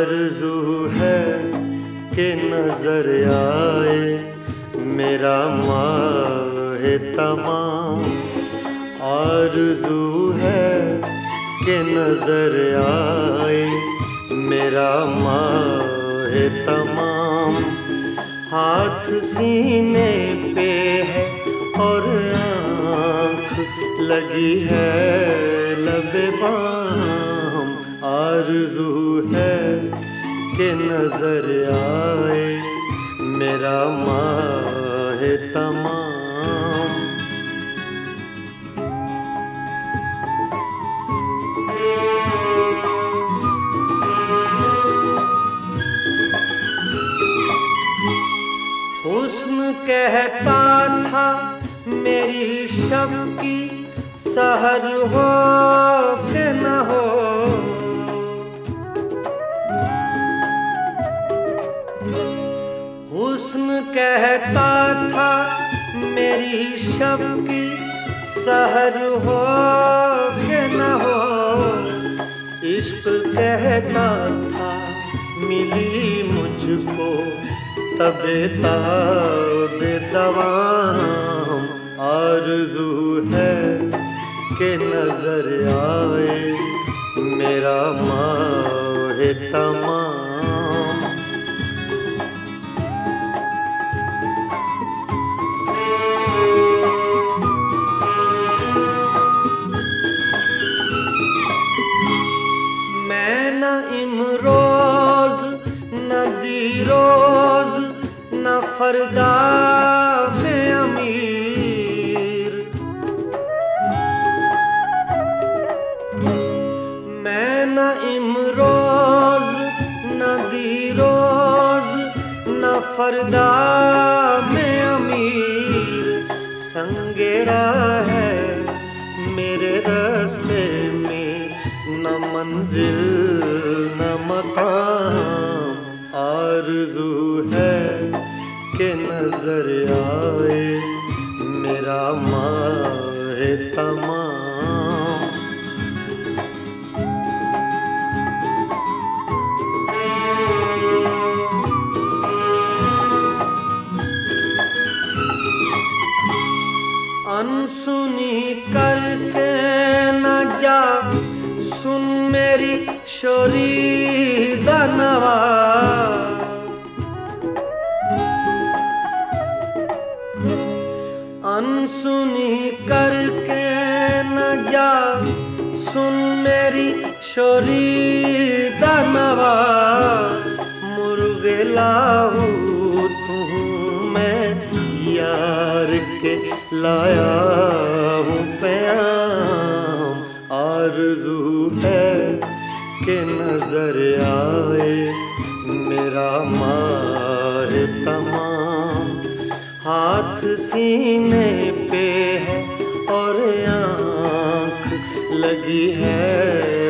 आरज़ू है कि नजर आए मेरा माहे तमाम। आरज़ू है कि नजर आए मेरा माहे तमाम। हाथ सीने पे है और आँख लगी है लबे बाम। आरज़ू है कि नजर आए मेरा माहे तमाम। हुस्न कहता था मेरी शब की सहर हो के न हो। हुस्न कहता था मेरी शब की सहर हो के न हो। इश्क कहता था मिली मुझको तबे ताबे दवाम। आरज़ू है कि नजर आए मेरा माहे तमाम। मैं न इमरोज न दीरोज न फरदा में अमीर। मैं न इमरोज न दीरोज न फरदा में अमीर। संगेरा है मेरे रास्ते में न मंजिल न मकाम। आरज़ू है कि नजर आए मेरा माहे तमाम। अनसुनी करके न जा सुन मेरी शोरीदा नवा। अनसुनी करके न जा सुन मेरी शोरीदा नवा। मुर्गे लाहू तू मैं यार के लाया हूँ प्याम। आरज़ू है कि नजर आए मेरा माहे तमाम। हाथ सीने पे है और आँख लगी है